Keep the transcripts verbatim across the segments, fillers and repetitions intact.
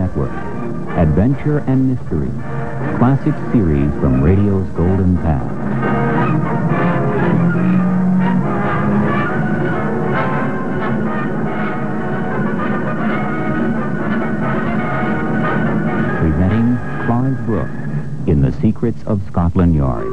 Network. Adventure and mystery. Classic series from radio's golden past. Presenting Clive Brooke in The Secrets of Scotland Yard.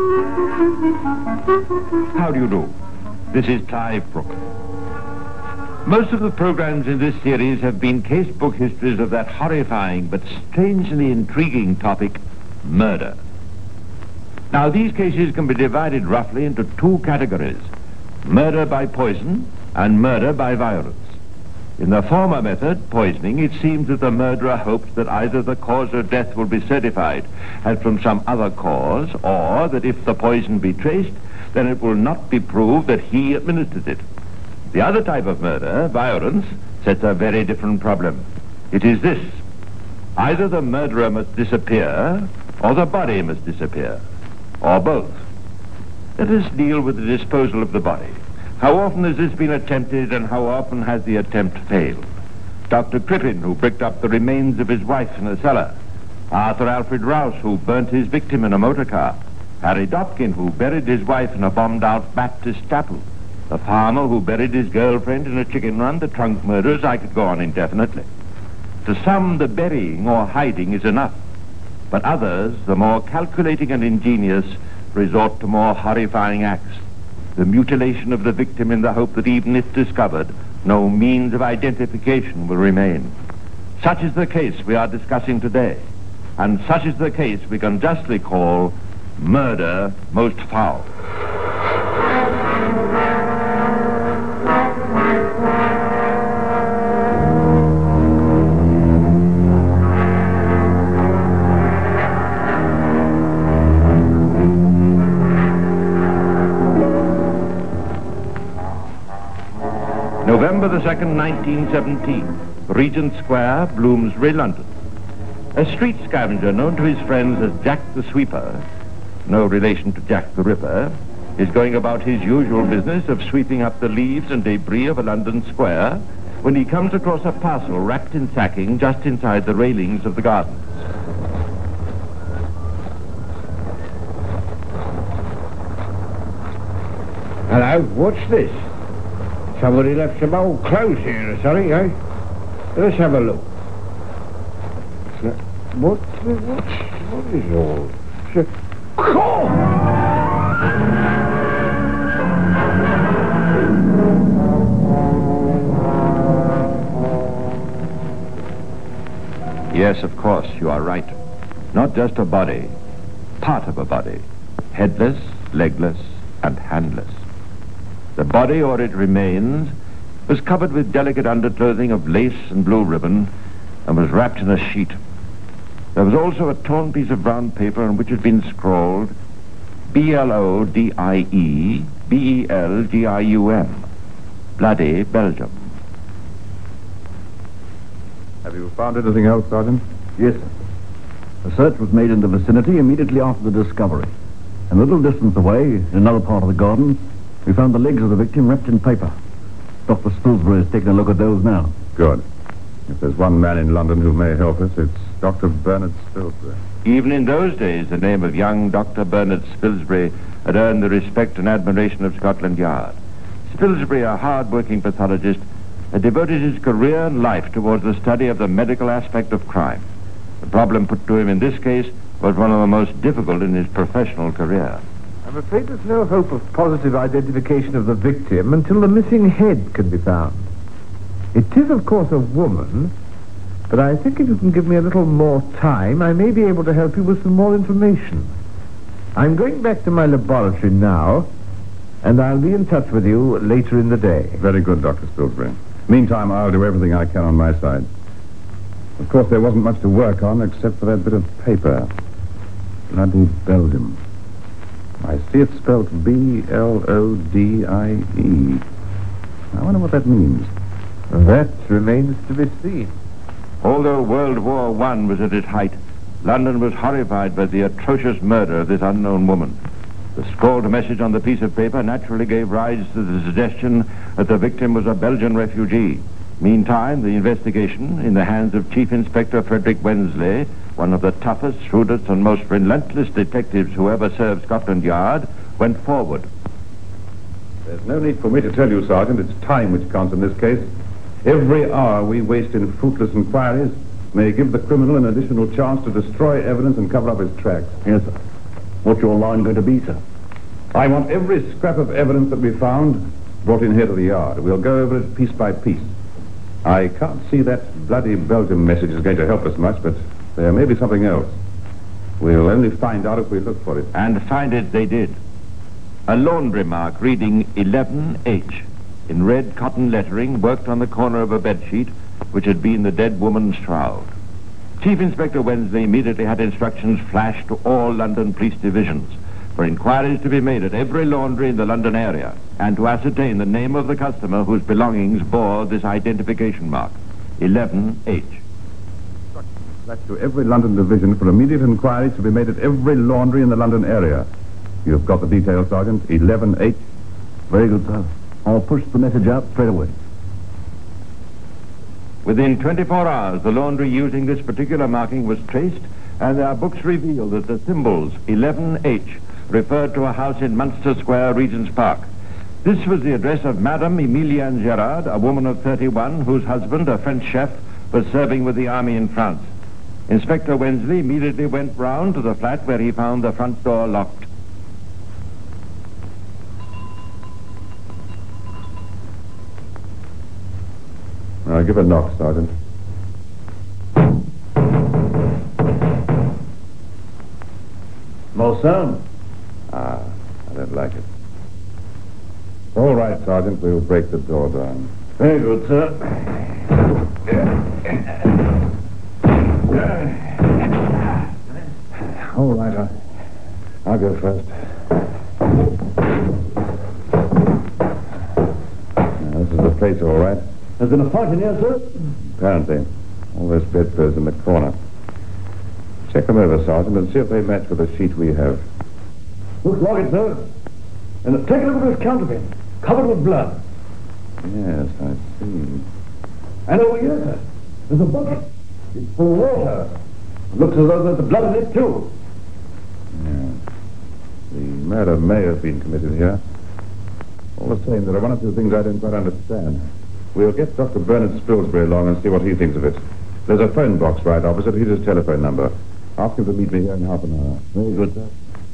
How do you do? This is Clive Brooke. Most of the programs in this series have been casebook histories of that horrifying but strangely intriguing topic, murder. Now, these cases can be divided roughly into two categories: murder by poison and murder by violence. In the former method, poisoning, it seems that the murderer hopes that either the cause of death will be certified as from some other cause, or that if the poison be traced, then it will not be proved that he administered it. The other type of murder, violence, sets a very different problem. It is this: either the murderer must disappear, or the body must disappear, or both. Let us deal with the disposal of the body. How often has this been attempted, and how often has the attempt failed? Doctor Crippen, who bricked up the remains of his wife in a cellar. Arthur Alfred Rouse, who burnt his victim in a motor car. Harry Dopkin, who buried his wife in a bombed-out Baptist chapel. The farmer who buried his girlfriend in a chicken run, the trunk murders. I could go on indefinitely. To some, the burying or hiding is enough. But others, the more calculating and ingenious, resort to more horrifying acts. The mutilation of the victim in the hope that even if discovered, no means of identification will remain. Such is the case we are discussing today. And such is the case we can justly call murder most foul. November the second, nineteen seventeen, Regent Square, Bloomsbury, London. A street scavenger known to his friends as Jack the Sweeper, no relation to Jack the Ripper, is going about his usual business of sweeping up the leaves and debris of a London square when he comes across a parcel wrapped in sacking just inside the railings of the gardens. Hello, what's this? Somebody left some old clothes here or something, eh? Let's have a look. What, what, what is all? Oh! Yes, of course, you are right. Not just a body, part of a body. Headless, legless, and handless. The body, or its remains, was covered with delicate underclothing of lace and blue ribbon and was wrapped in a sheet. There was also a torn piece of brown paper on which had been scrawled B L O D I E B E L G I U M, Bloody Belgium. Have you found anything else, Sergeant? Yes, sir. A search was made in the vicinity immediately after the discovery. And a little distance away, in another part of the garden, we found the legs of the victim wrapped in paper. Doctor Spilsbury is taking a look at those now. Good. If there's one man in London who may help us, it's Doctor Bernard Spilsbury. Even in those days, the name of young Doctor Bernard Spilsbury had earned the respect and admiration of Scotland Yard. Spilsbury, a hard-working pathologist, had devoted his career and life towards the study of the medical aspect of crime. The problem put to him in this case was one of the most difficult in his professional career. I'm afraid there's no hope of positive identification of the victim until the missing head can be found. It is, of course, a woman, but I think if you can give me a little more time, I may be able to help you with some more information. I'm going back to my laboratory now, and I'll be in touch with you later in the day. Very good, Doctor Spilsbury. Meantime, I'll do everything I can on my side. Of course, there wasn't much to work on except for that bit of paper. Bloody Belgium. I see it spelled B L O D I E. I wonder what that means. That remains to be seen. Although World War One was at its height, London was horrified by the atrocious murder of this unknown woman. The scrawled message on the piece of paper naturally gave rise to the suggestion that the victim was a Belgian refugee. Meantime, the investigation, in the hands of Chief Inspector Frederick Wensley, one of the toughest, shrewdest, and most relentless detectives who ever served Scotland Yard, went forward. There's no need for me to tell you, Sergeant, it's time which counts in this case. Every hour we waste in fruitless inquiries may give the criminal an additional chance to destroy evidence and cover up his tracks. Yes, sir. What's your line going to be, sir? I want every scrap of evidence that we found brought in here to the yard. We'll go over it piece by piece. I can't see that bloody Belgium message is going to help us much, but there may be something else. We'll only find out if we look for it. And find it they did. A laundry mark reading eleven H in red cotton lettering worked on the corner of a bedsheet which had been the dead woman's shroud. Chief Inspector Wensley immediately had instructions flashed to all London police divisions for inquiries to be made at every laundry in the London area and to ascertain the name of the customer whose belongings bore this identification mark, eleven H. That's to every London division for immediate inquiries to be made at every laundry in the London area. You've got the details, Sergeant. eleven H. Very good, sir. I'll push the message out straight away. Within twenty-four hours, the laundry using this particular marking was traced, and our books reveal that the symbols eleven H referred to a house in Munster Square, Regent's Park. This was the address of Madame Emilienne Gerard, a woman of thirty-one, whose husband, a French chef, was serving with the army in France. Inspector Wensley immediately went round to the flat where he found the front door locked. I'll give a knock, Sergeant. No sound. Ah, I don't like it. All right, Sergeant, we'll break the door down. Very good, sir. All right, I'll, I'll go first. Now, this is the place, all right. There's been a fight in here, sir? Apparently. All those bedclothes in the corner. Check them over, Sergeant, and see if they match with the sheet we have. Looks like it, sir. And take a look at this counterpane. Covered with blood. Yes, I see. And over here, sir, there's a bucket. It's full of water. Looks as though there's blood in it, too. Yeah. The murder may have been committed here. All the same, there are one or two things I don't quite understand. We'll get Doctor Bernard Spilsbury along and see what he thinks of it. There's a phone box right opposite. Here's his telephone number. Ask him to meet me here in half an hour. Very good, sir.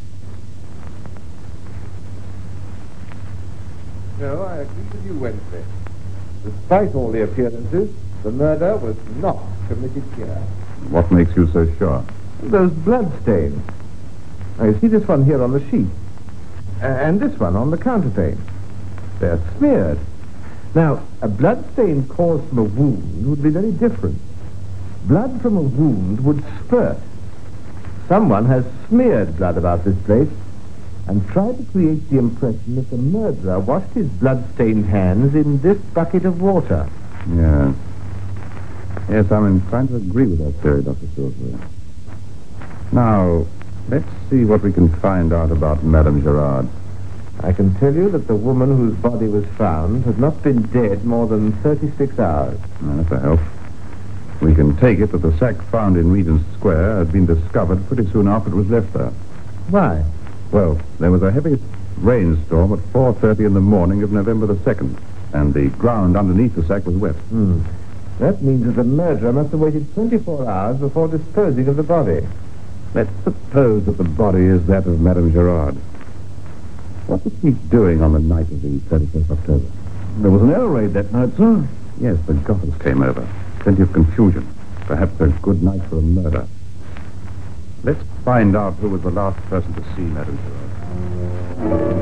No, I agree with you, Wednesday. Despite all the appearances, the murder was not committed here. What makes you so sure? Those blood stains. Now, you see this one here on the sheet. Uh, and this one on the counterpane. They're smeared. Now, a blood stain caused from a wound would be very different. Blood from a wound would spurt. Someone has smeared blood about this place and tried to create the impression that the murderer washed his blood-stained hands in this bucket of water. Yeah. Yes, I'm inclined to agree with that theory, Doctor Spilsbury. Now, let's see what we can find out about Madame Gerard. I can tell you that the woman whose body was found had not been dead more than thirty-six hours. Well, that's a help. We can take it that the sack found in Regent's Square had been discovered pretty soon after it was left there. Why? Well, there was a heavy rainstorm at four thirty in the morning of November the second, and the ground underneath the sack was wet. Hmm. That means that the murderer must have waited twenty-four hours before disposing of the body. Let's suppose that the body is that of Madame Gerard. What was she doing on the night of the thirty-first of October? There was an air raid that night, sir. Yes, the Gothams came over. Plenty of confusion. Perhaps a good night for a murder. Let's find out who was the last person to see Madame Gerard.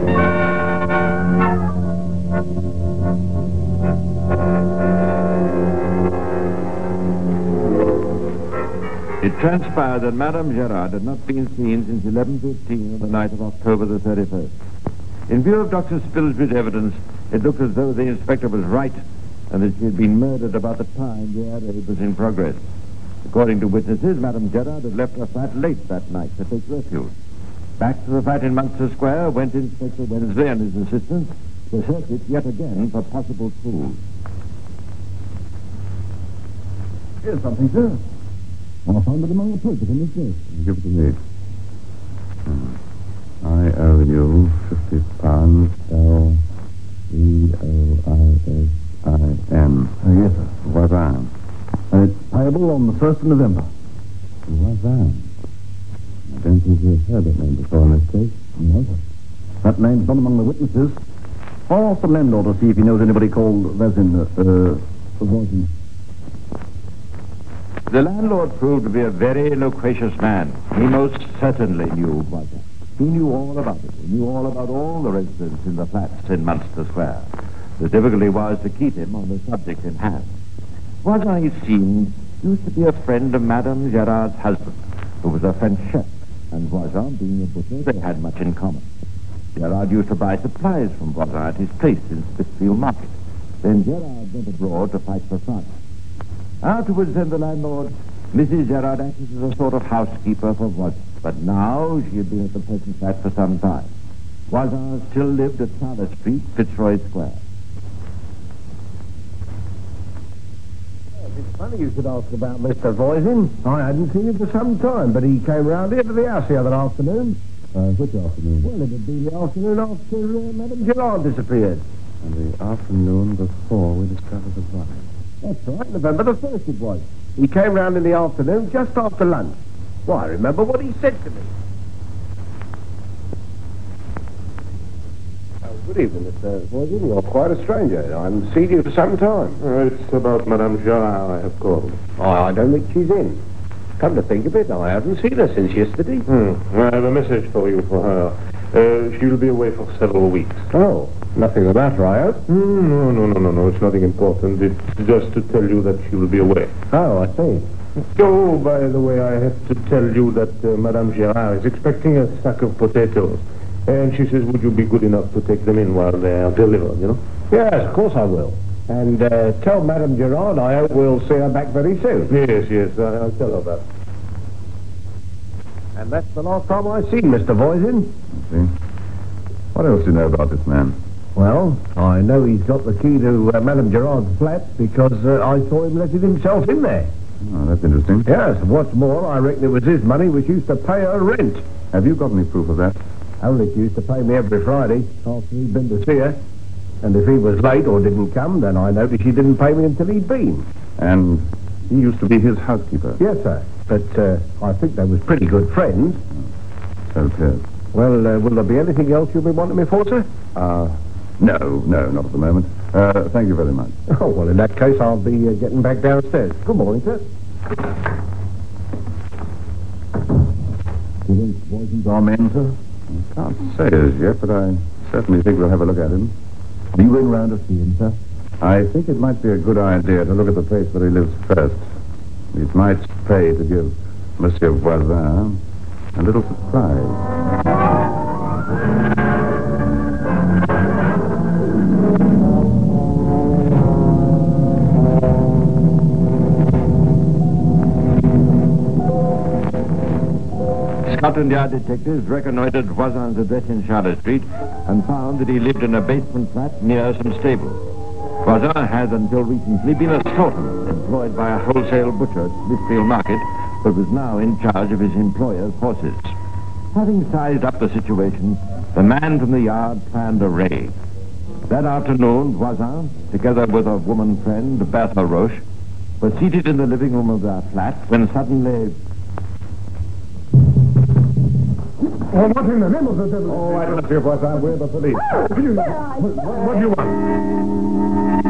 It transpired that Madame Gerard had not been seen since eleven fifteen on the night of October the thirty-first. In view of Doctor Spilsbury's evidence, it looked as though the inspector was right and that she had been murdered about the time the air raid was in progress. According to witnesses, Madame Gerard had left her flat late that night to take refuge. Back to the flat in Munster Square went Inspector Wensley and his assistants to search it yet again for possible clues. Here's something, sir. I found it among the papers in this desk. Give it to me. Hmm. I owe you fifty pounds. L E O I S I N. Uh, yes, sir. Voisin. And it's payable on the first of November. Voisin. I don't think you've heard that name before in this case. No, sir. That name's not among the witnesses. I'll ask the landlord to see if he knows anybody called Vezin, uh, uh, Voisin. The landlord proved to be a very loquacious man. He most certainly knew Voisin. He knew all about it. He knew all about all the residents in the flats in Munster Square. The difficulty was to keep him on the subject in hand. Voisin, it seemed, used to be a friend of Madame Gerard's husband, who was a French chef, and Voisin, being a butcher, they had much in common. Gerard used to buy supplies from Voisin at his place in Smithfield Market. Then Gerard went abroad to fight for France. Afterwards, then, the landlord, Missus Gerard, acted as a sort of housekeeper for Voisin. But now she had been at the present flat for some time. Voisin still lived at Charlotte Street, Fitzroy Square. It's funny you should ask about Mister Voisin. I hadn't seen him for some time, but he came round here to the house the other afternoon. Uh, which afternoon? Well, it would be the afternoon after uh, Madame Gerard disappeared. And the afternoon before we discovered the body. That's right, November the first it was. He came round in the afternoon just after lunch. Why, I remember what he said to me. Oh, good evening, Mister Voisin. You're quite a stranger. I haven't seen you for some time. Uh, it's about Madame Gerard I have called. Oh, I don't think she's in. Come to think of it, I haven't seen her since yesterday. Hmm. I have a message for you for her. Uh, she'll be away for several weeks. Oh, nothing the matter, I hope. Mm, no, no, no, no, no. It's nothing important. It's just to tell you that she will be away. Oh, I see. Oh, by the way, I have to tell you that uh, Madame Gerard is expecting a sack of potatoes. And she says, would you be good enough to take them in while they are delivered, you know? Yes, of course I will. And uh, tell Madame Gerard I hope we'll see her back very soon. Yes, yes, I, I'll tell her that. And that's the last time I've seen Mister Voisin. See? What else do you know about this man? Well, I know he's got the key to uh, Madame Gerard's flat because uh, I saw him letting himself in there. Oh, that's interesting. Yes, and what's more, I reckon it was his money which used to pay her rent. Have you got any proof of that? Only she used to pay me every Friday after he'd been to see her. And if he was late or didn't come, then I noticed she didn't pay me until he'd been. And he used to be his housekeeper? Yes, sir. But uh, I think they was pretty good friends. So it is. Well, uh, will there be anything else you'll be wanting me for, sir? Uh, no, no, not at the moment. Uh, thank you very much. Oh, well, in that case, I'll be uh, getting back downstairs. Good morning, sir. Do you think Voisin's our man, sir? I can't say as yet, but I certainly think we'll have a look at him. Will you ring round to see him, sir? I think it might be a good idea to look at the place where he lives first. It might pay to give Monsieur Voisin a little surprise. Scotland Yard detectives reconnoitred Voisin's address in Charlotte Street and found that he lived in a basement flat near some stables. Voisin had until recently been a sorter employed by a wholesale butcher at Smithfield Market, but was now in charge of his employer's horses. Having sized up the situation, the man from the yard planned a raid. That afternoon, Voisin, together with a woman friend, Bertha Roche, were seated in the living room of their flat when suddenly... Oh, what in the name of the devil? Oh, I don't know, Voisin. We're the police. What do you, what, what do you want?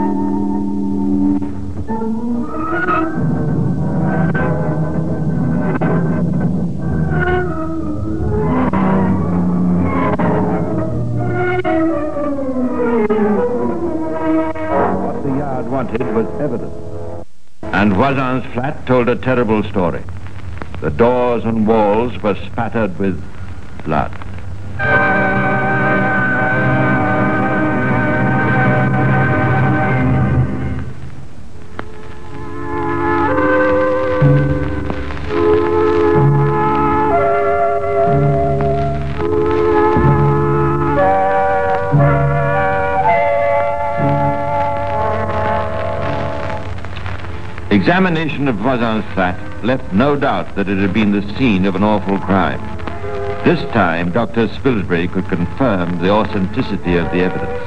What the yard wanted was evidence. And Voisin's flat told a terrible story. The doors and walls were spattered with blood. Examination of Voisin's flat left no doubt that it had been the scene of an awful crime. This time, Doctor Spilsbury could confirm the authenticity of the evidence.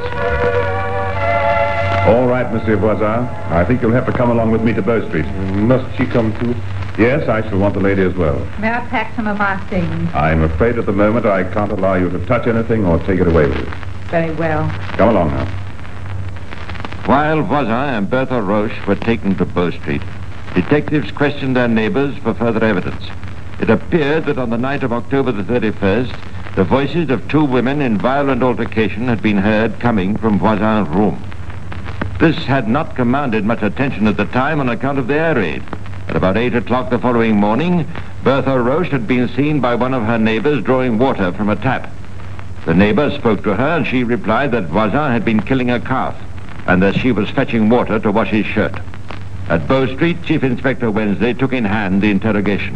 All right, Monsieur Voisin. I think you'll have to come along with me to Bow Street. Must she come too? Yes, I shall want the lady as well. May I pack some of my things? I'm afraid at the moment I can't allow you to touch anything or take it away with you. Very well. Come along now. While Voisin and Bertha Roche were taken to Bow Street, detectives questioned their neighbors for further evidence. It appeared that on the night of October the thirty-first, the voices of two women in violent altercation had been heard coming from Voisin's room. This had not commanded much attention at the time on account of the air raid. At about eight o'clock the following morning, Bertha Roche had been seen by one of her neighbors drawing water from a tap. The neighbor spoke to her and she replied that Voisin had been killing a calf and that she was fetching water to wash his shirt. At Bow Street, Chief Inspector Wednesday took in hand the interrogation.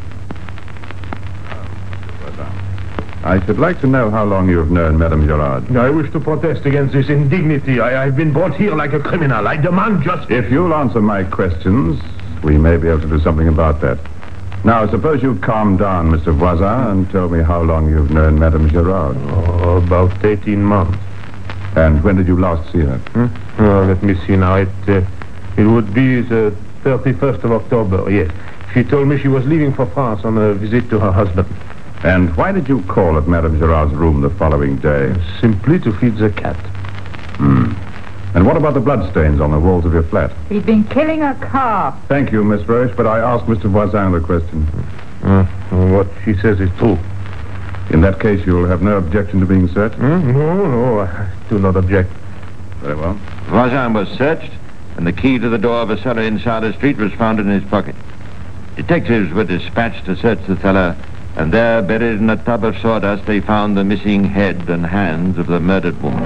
I should like to know how long you have known Madame Gerard. I wish to protest against this indignity. I, I've been brought here like a criminal. I demand justice. If you'll answer my questions, we may be able to do something about that. Now, suppose you calm down, Mister Voisin, and tell me how long you've known Madame Gerard. Oh, about eighteen months. And when did you last see her? Hmm? Oh, let me see now. It, uh, it would be the thirty-first of October, yes. She told me she was leaving for France on a visit to her husband. And why did you call at Madame Gerard's room the following day? Simply to feed the cat. Hmm. And what about the bloodstains on the walls of your flat? He's been killing a calf. Thank you, Miss Roche, but I asked Mister Voisin the question. Uh, what she says is true. In that case, you'll have no objection to being searched? Hmm? No, no, I do not object. Very well. Voisin was searched, and the key to the door of a cellar in Charlotte Street was found in his pocket. Detectives were dispatched to search the cellar, and there, buried in a tub of sawdust, they found the missing head and hands of the murdered woman.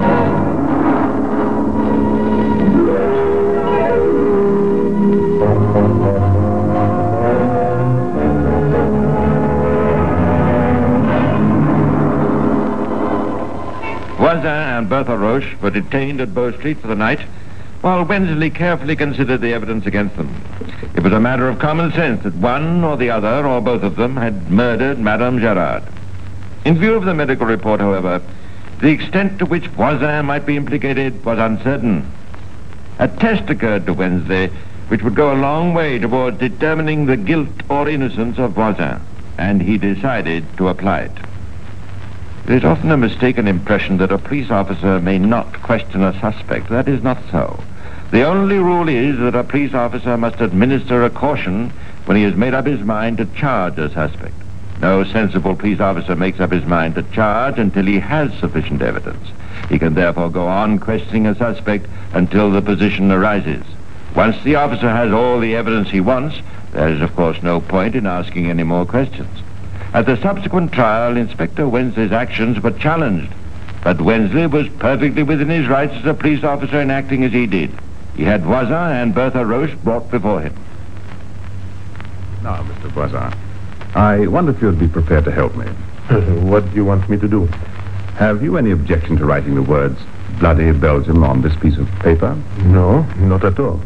Voisin and Bertha Roche were detained at Bow Street for the night, while Wensley carefully considered the evidence against them. It was a matter of common sense that one or the other, or both of them, had murdered Madame Gerard. In view of the medical report, however, the extent to which Voisin might be implicated was uncertain. A test occurred to Wednesday which would go a long way towards determining the guilt or innocence of Voisin, and he decided to apply it. There is often a mistaken impression that a police officer may not question a suspect. That is not so. The only rule is that a police officer must administer a caution when he has made up his mind to charge a suspect. No sensible police officer makes up his mind to charge until he has sufficient evidence. He can therefore go on questioning a suspect until the position arises. Once the officer has all the evidence he wants, there is of course no point in asking any more questions. At the subsequent trial, Inspector Wensley's actions were challenged, but Wensley was perfectly within his rights as a police officer in acting as he did. He had Voisin and Bertha Roche brought before him. Now, Mister Voisin, I wonder if you'd be prepared to help me. What do you want me to do? Have you any objection to writing the words Bloody Belgium on this piece of paper? No, not at all.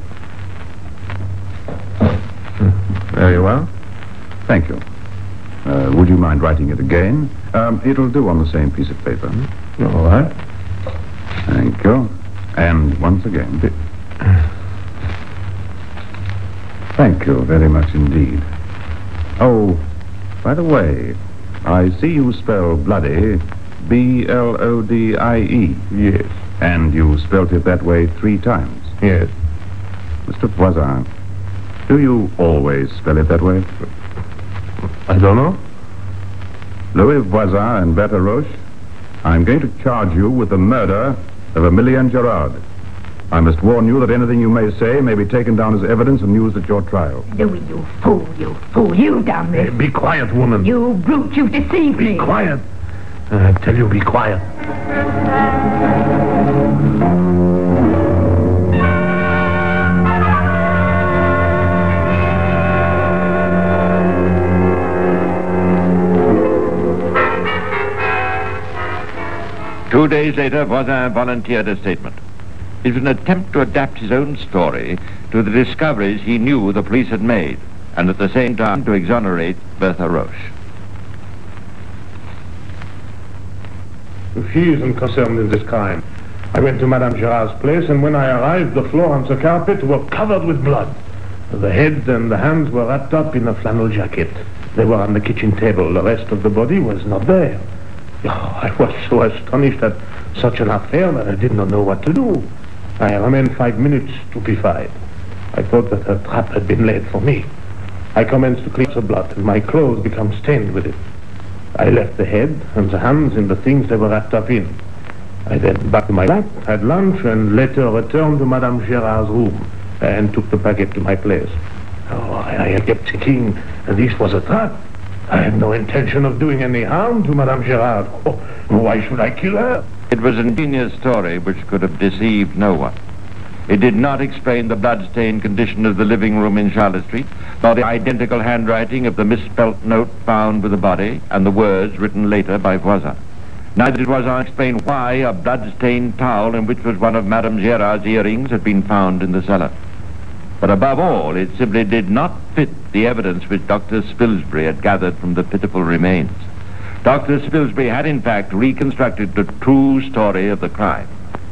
Very well. Thank you. Uh, would you mind writing it again? Um, it'll do on the same piece of paper. All right. Thank you. And once again. Thank you very much indeed. Oh, by the way, I see you spell bloody B L O D I E. Yes. And you spelt it that way three times. Yes. Mister Voisin, do you always spell it that way? I don't know. Louis Voisin and Bertha Roche, I'm going to charge you with the murder of Emilien Gerard. I must warn you that anything you may say may be taken down as evidence and used at your trial. Louis, you fool, you fool. You've done this. Hey, be quiet, woman. You brute, you've deceived Be me. quiet. I tell you, be quiet. Two days later, Voisin volunteered a statement. It was an attempt to adapt his own story to the discoveries he knew the police had made, and at the same time to exonerate Bertha Roche. She isn't concerned in this crime. I went to Madame Gerard's place, and when I arrived, the floor and the carpet were covered with blood. The head and the hands were wrapped up in a flannel jacket. They were on the kitchen table. The rest of the body was not there. Oh, I was so astonished at such an affair that I did not know what to do. I remained five minutes stupefied. I thought that a trap had been laid for me. I commenced to clean the blood, and my clothes became stained with it. I left the head and the hands in the things they were wrapped up in. I then back to my flat, had lunch, and later returned to Madame Gerard's room and took the packet to my place. Oh, I, I kept thinking that this was a trap. I had no intention of doing any harm to Madame Gerard. Oh, why should I kill her? It was an ingenious story which could have deceived no one. It did not explain the blood-stained condition of the living room in Charlotte Street, nor the identical handwriting of the misspelt note found with the body and the words written later by Voisin. Neither did Voisin explain why a blood-stained towel in which was one of Madame Gerard's earrings had been found in the cellar. But above all, it simply did not fit the evidence which Doctor Spilsbury had gathered from the pitiful remains. Doctor Spilsbury had in fact reconstructed the true story of the crime.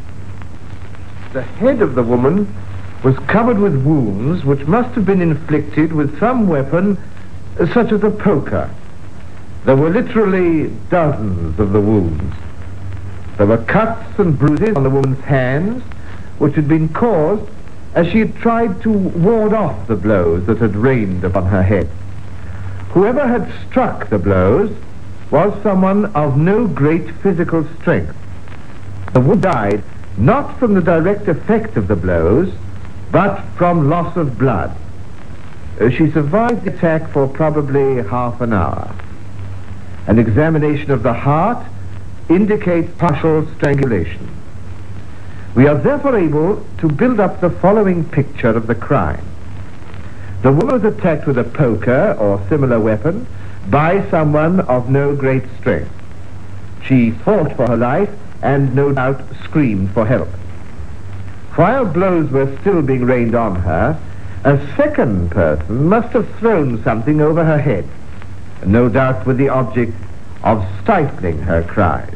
The head of the woman was covered with wounds which must have been inflicted with some weapon uh, such as a poker. There were literally dozens of the wounds. There were cuts and bruises on the woman's hands which had been caused as she had tried to ward off the blows that had rained upon her head. Whoever had struck the blows was someone of no great physical strength. The woman died not from the direct effect of the blows, but from loss of blood. Uh, she survived the attack for probably half an hour. An examination of the heart indicates partial strangulation. We are therefore able to build up the following picture of the crime. The woman was attacked with a poker or similar weapon by someone of no great strength. She fought for her life and no doubt screamed for help. While blows were still being rained on her, a second person must have thrown something over her head, no doubt with the object of stifling her cries.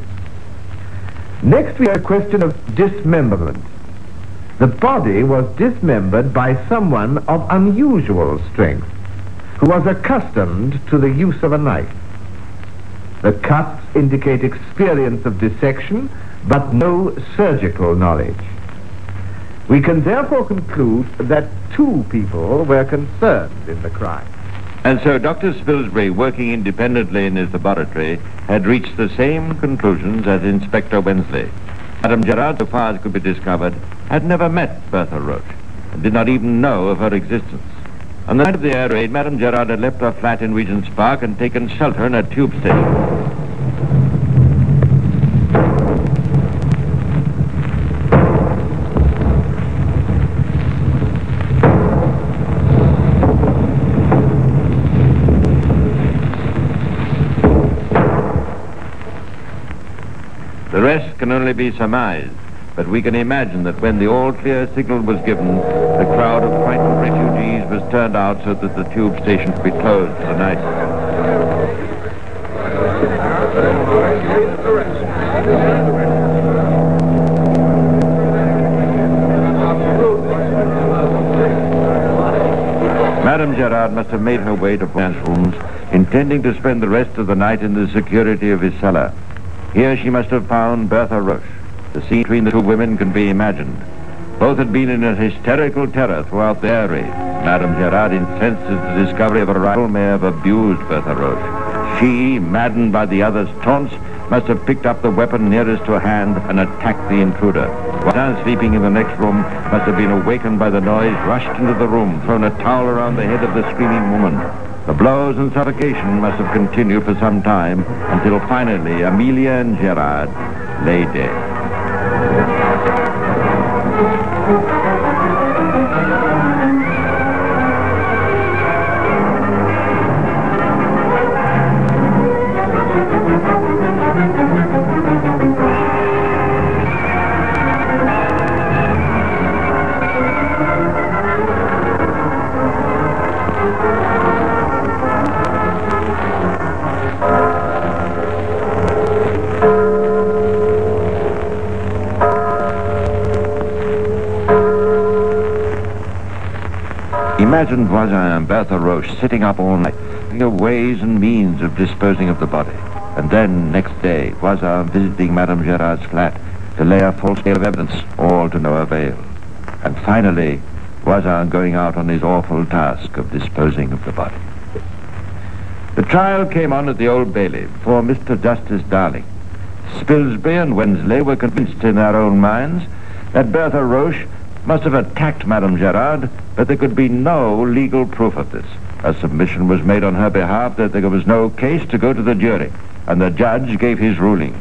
Next we have a question of dismemberment. The body was dismembered by someone of unusual strength, who was accustomed to the use of a knife. The cuts indicate experience of dissection, but no surgical knowledge. We can therefore conclude that two people were concerned in the crime. And so Doctor Spilsbury, working independently in his laboratory, had reached the same conclusions as Inspector Wensley. Madame Gerard, so far as could be discovered, had never met Bertha Roche, and did not even know of her existence. On the night of the air raid, Madame Gerard had left her flat in Regent's Park and taken shelter in a tube station. The rest can only be surmised, but we can imagine that when the all-clear signal was given, the crowd of frightened refugees was turned out so that the tube station could be closed for the night. Madame Gerard must have made her way to Voisin's rooms, intending to spend the rest of the night in the security of his cellar. Here she must have found Bertha Roche. The scene between the two women can be imagined. Both had been in a hysterical terror throughout the air raid. Madame Gerard, incensed at the discovery of her rival, may have abused Bertha Roche. She, maddened by the other's taunts, must have picked up the weapon nearest to her hand and attacked the intruder. Voisin, sleeping in the next room, must have been awakened by the noise, rushed into the room, thrown a towel around the head of the screaming woman. The blows and suffocation must have continued for some time until finally Amelia and Gerard lay dead. imagined Voisin and Bertha Roche sitting up all night, thinking of ways and means of disposing of the body. And then, next day, Voisin visiting Madame Gérard's flat to lay a false scale of evidence, all to no avail. And finally, Voisin going out on his awful task of disposing of the body. The trial came on at the Old Bailey before Mister Justice Darling. Spilsbury and Wensley were convinced in their own minds that Bertha Roche must have attacked Madame Gérard, but there could be no legal proof of this. A submission was made on her behalf that there was no case to go to the jury, and the judge gave his ruling.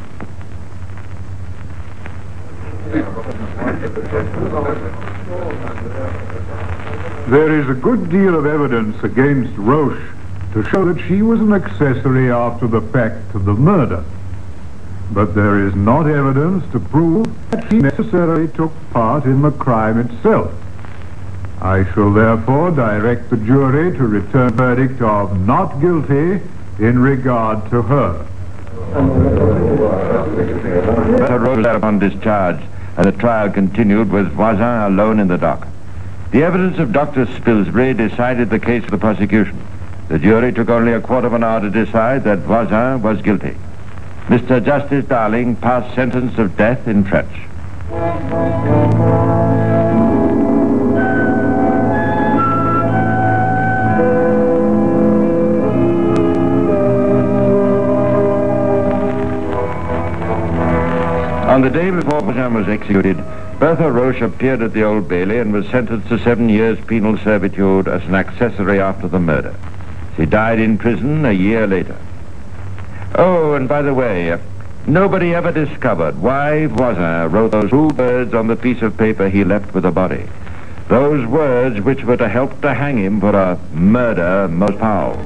There is a good deal of evidence against Roche to show that she was an accessory after the fact of the murder. But there is not evidence to prove that she necessarily took part in the crime itself. I shall therefore direct the jury to return a verdict of not guilty in regard to her. Bertha Roche was thereupon discharged, and the trial continued with Voisin alone in the dock. The evidence of Doctor Spilsbury decided the case for the prosecution. The jury took only a quarter of an hour to decide that Voisin was guilty. Mister Justice Darling passed sentence of death in French. On the day before Voisin was executed, Bertha Roche appeared at the Old Bailey and was sentenced to seven years penal servitude as an accessory after the murder. She died in prison a year later. Oh, and by the way, nobody ever discovered why Voisin wrote those two words on the piece of paper he left with the body. Those words which were to help to hang him for a murder most foul.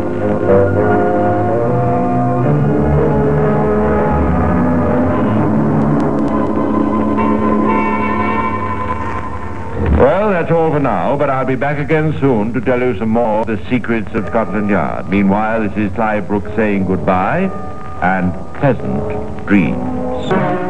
Well, that's all for now, but I'll be back again soon to tell you some more of the secrets of Scotland Yard. Meanwhile, this is Clive Brooks saying goodbye and pleasant dreams.